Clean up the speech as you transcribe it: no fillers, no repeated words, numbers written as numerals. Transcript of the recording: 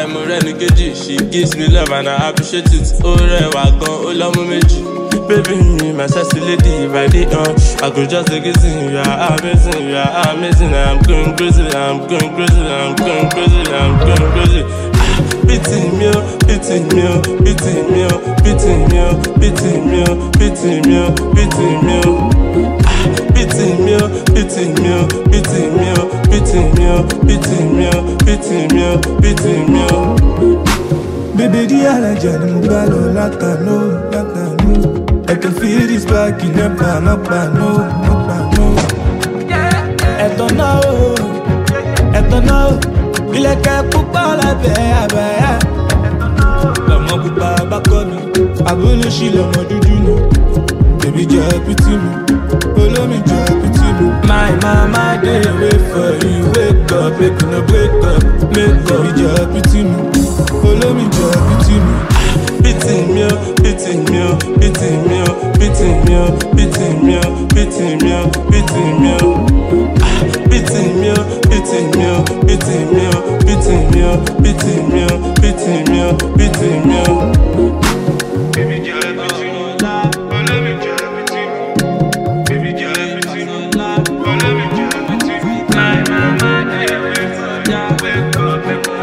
time mo rẹ́ni kejì. She gives me love and I appreciate it. Ó rẹwà gan, ó lọ́mú méjì. Baby me, my sexy lady, right there, I could just take it in. You are amazing, you are amazing. I'm going crazy, I'm going crazy, I'm going crazy, I'm going crazy. Beating me, beating me, beating me, beating me, beating me, beating me, beating me. Beating me, beating me, beating me, beating me, beating me, beating me, beating me. Baby, the allergen, I'm gonna let her know. I can feel this back in the pan, up and no. I don't know. Il est qu'à pour la paix, l'homme peut pas backer me. Abonne chez l'homme du dune. Baby, just pity me. Follow me, just pity me. My mama, they wait for you. Wake up, make no break up. Make up, just pity me. Follow me, just pity me. Beating me, beating me, beating me, beating me, beating me, beating me, beating me. Beating me, beating me, beating me, beating me, beating me, beating me, beating me. Baby, just beating me. Follow me, just beating me. Baby, just beating me. Follow me, just beating me. My mama, they wait for you. Wake up,